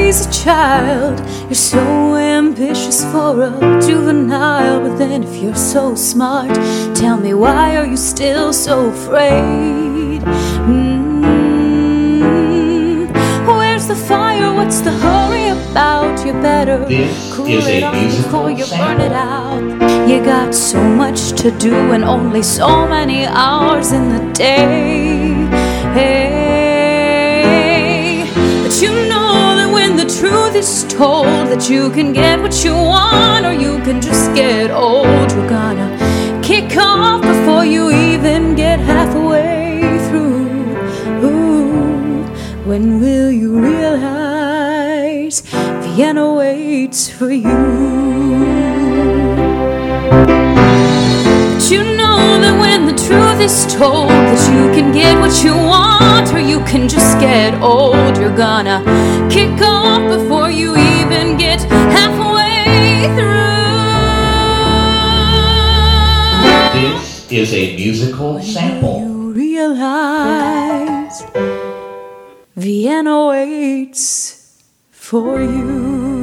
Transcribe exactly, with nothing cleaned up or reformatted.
crazy child. You're so ambitious for a juvenile, but then if you're so smart, tell me, why are you still so afraid? Mm-hmm. Where's the fire? What's the hurry about? You better This cool is it a off musical before you sample. burn it out. You got so much to do and only so many hours in the day. Hey, but you know that when the truth is told, that you can get what you want or you can just get old. You're gonna kick off before you even get halfway through. Ooh, when will you realize Vienna waits for you? But you know that when the truth is told, that you can get what you want or you can just get old. You're gonna kick off before you even get halfway through. This is a musical sample. You realize Vienna waits for you.